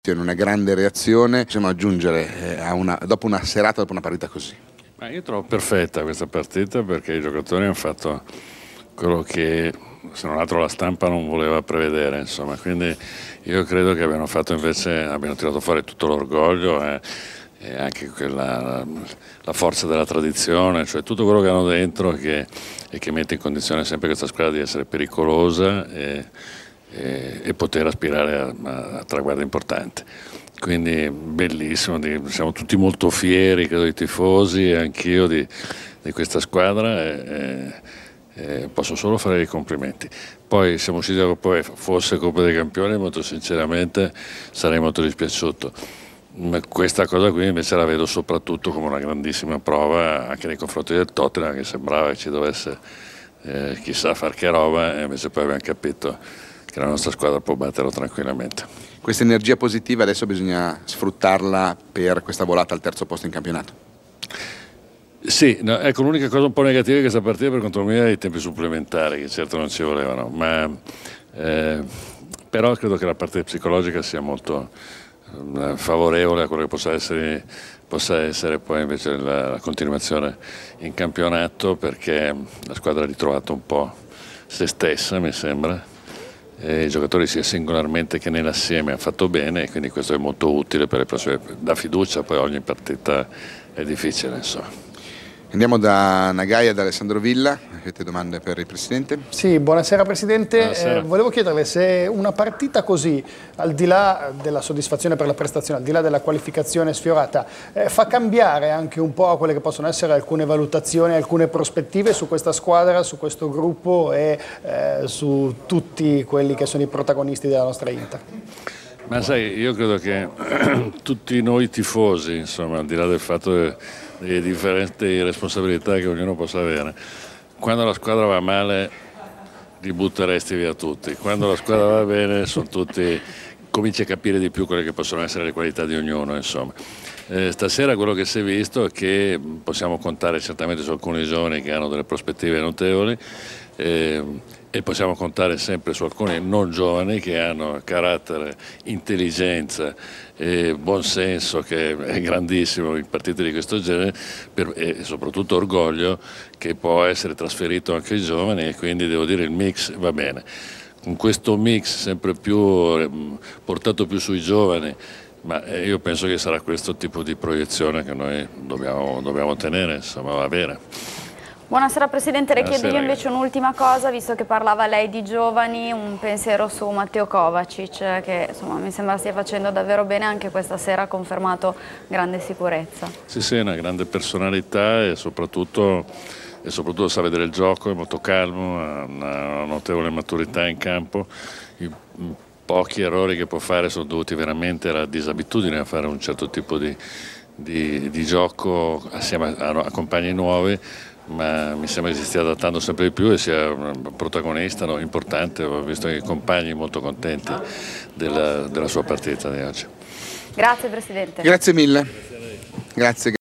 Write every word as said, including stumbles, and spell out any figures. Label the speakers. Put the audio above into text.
Speaker 1: Una grande reazione, possiamo aggiungere a una, dopo una serata, dopo una partita così?
Speaker 2: Ma io trovo perfetta questa partita perché i giocatori hanno fatto quello che se non altro la stampa non voleva prevedere, insomma, quindi io credo che abbiano fatto invece, abbiano tirato fuori tutto l'orgoglio e, e anche quella, la forza della tradizione, cioè tutto quello che hanno dentro che, e che mette in condizione sempre questa squadra di essere pericolosa e, e, e poter aspirare a, a, a traguardi importanti. Quindi bellissimo, di, siamo tutti molto fieri, credo, i tifosi e anch'io di, di questa squadra e, e posso solo fare i complimenti. Poi siamo usciti da Coppa UEFA, fosse Coppa dei Campioni, molto sinceramente sarei molto dispiaciuto. Ma questa cosa qui invece la vedo soprattutto come una grandissima prova anche nei confronti del Tottenham, che sembrava che ci dovesse eh, chissà far che roba, e invece poi abbiamo capito che la nostra squadra può batterlo tranquillamente.
Speaker 1: Questa energia positiva adesso bisogna sfruttarla per questa volata al terzo posto in campionato?
Speaker 2: Sì, no, ecco, l'unica cosa un po' negativa di questa partita per conto mio è i tempi supplementari, che certo non ci volevano, ma eh, però credo che la parte psicologica sia molto eh, favorevole a quello che possa essere, possa essere poi invece la, la continuazione in campionato, perché la squadra ha ritrovato un po' se stessa, mi sembra. E i giocatori sia singolarmente che nell'assieme hanno fatto bene, e quindi questo è molto utile per le prossime, dà fiducia, poi ogni partita è difficile, insomma.
Speaker 1: Andiamo da Nagai e da Alessandro Villa. Avete domande per il Presidente?
Speaker 3: Sì, buonasera Presidente.
Speaker 2: Buonasera.
Speaker 3: Eh, volevo chiederle se una partita così, al di là della soddisfazione per la prestazione, al di là della qualificazione sfiorata, eh, fa cambiare anche un po' quelle che possono essere alcune valutazioni, alcune prospettive su questa squadra, su questo gruppo e eh, su tutti quelli che sono i protagonisti della nostra Inter.
Speaker 2: Ma sai, io credo che tutti noi tifosi, insomma, al di là del fatto che le differenti responsabilità che ognuno possa avere, quando la squadra va male li butteresti via tutti, quando la squadra va bene sono tutti, cominci a capire di più quelle che possono essere le qualità di ognuno, insomma. Eh, stasera quello che si è visto è che possiamo contare certamente su alcuni giovani che hanno delle prospettive notevoli, eh, e possiamo contare sempre su alcuni non giovani che hanno carattere, intelligenza e buonsenso, che è grandissimo in partite di questo genere, per, e soprattutto orgoglio che può essere trasferito anche ai giovani, e quindi devo dire il mix va bene. Con questo mix sempre più portato più sui giovani, ma io penso che sarà questo tipo di proiezione che noi dobbiamo, dobbiamo tenere, insomma, va bene.
Speaker 4: Buonasera Presidente, le chiedo io
Speaker 2: Buonasera.
Speaker 4: invece un'ultima cosa, visto che parlava lei di giovani, un pensiero su Matteo Kovacic, che insomma mi sembra stia facendo davvero bene, anche questa sera ha confermato grande sicurezza.
Speaker 2: Sì, sì, è una grande personalità e soprattutto, e soprattutto sa vedere il gioco, è molto calmo, ha una notevole maturità in campo. I pochi errori che può fare sono dovuti veramente alla disabitudine a fare un certo tipo di, di, di gioco assieme a, a compagni nuovi, ma mi sembra che si stia adattando sempre di più e sia un protagonista, no, importante. Ho visto i compagni molto contenti della, della sua partita di oggi.
Speaker 4: Grazie Presidente.
Speaker 1: Grazie mille. Grazie.